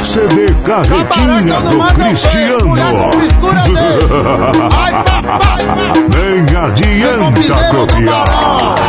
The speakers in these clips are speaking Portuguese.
CD Carretinha do Cristiano. Nem adianta copiar.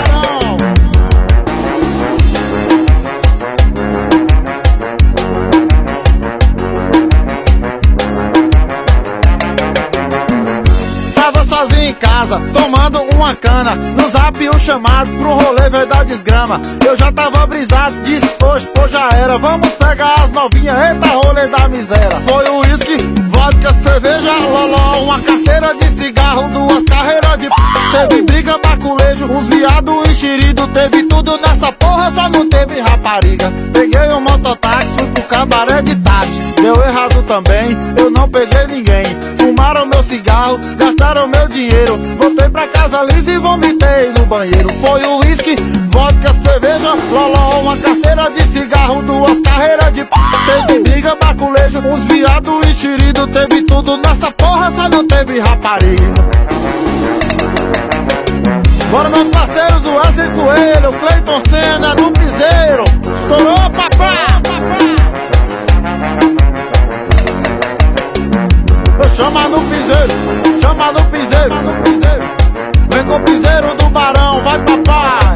Sozinho em casa, tomando uma cana, no zap um chamado pro rolê veio da desgrama. Eu já tava brisado, disse hoje, pô já era, vamos pegar as novinhas, eita rolê da miséria. Foi o uísque, vodka, cerveja, loló, uma carteira de cigarro, duas carreiras de p***. Teve briga, baculejo, uns viado enxerido, teve tudo nessa porra, só não teve rapariga. Peguei um mototáxi, fui pro cabaré de Tati, deu errado também, eu não peguei ninguém. Fumaram meu cigarro, gastaram meu dinheiro, voltei pra casa lisa e vomitei no banheiro. Foi o uísque, vodka, cerveja, loló, uma carteira de cigarro, duas carreiras de p***. Teve briga, baculejo, uns viado enxerido, teve tudo nessa porra, só não teve rapariga. Bora meus parceiros, o Wesley Coelho, o Cleiton Senna no piseiro. Estourou, papai! Chama no piseiro, chama no piseiro, vem com o piseiro do Barão, vai papai.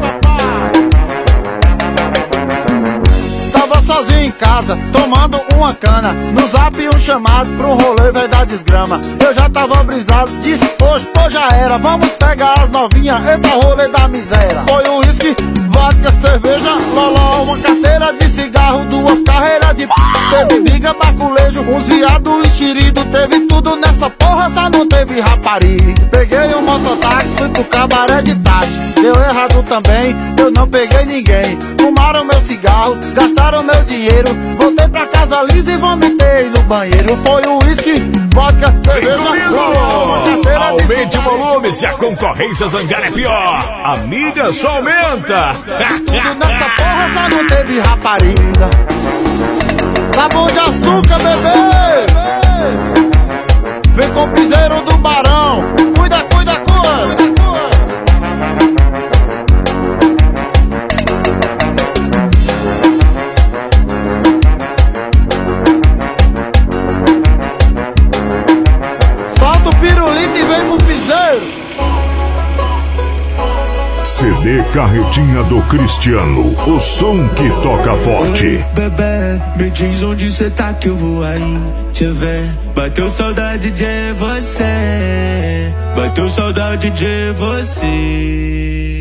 Tava sozinho em casa, tomando uma cana, no zap um chamado pro rolê veio da desgrama. Eu já tava brisado, disse hoje, pô já era, vamos pegar as novinhas, eita rolê da miséria. Foi o uísque, vodka, cerveja, loló, uma carteira de cigarro, duas carreiras de p***. Teve briga, baculejo, uns viado enxerido, teve tudo nessa porra, só não teve rapariga. Peguei um mototáxi, fui pro cabaré de Tati, deu errado também, eu não peguei ninguém. Fumaram meu cigarro, gastaram meu dinheiro, voltei pra casa lisa e vomitei no banheiro. Foi o uísque, vodka, cerveja, loló, carteira de aumente o volume, se a concorrência zangar é pior, a mídia só aumenta. Tudo nessa porra, só não teve rapariga. Sabão de açúcar, bebê, vem com o piseiro do Barão, cuida, cuida, cuida. Solta o pirulito e vem pro piseiro. CD Carretinha do Cristiano, o som que toca forte. Oi, bebê, me diz onde cê tá que eu vou aí te ver. Bateu saudade de você, bateu saudade de você.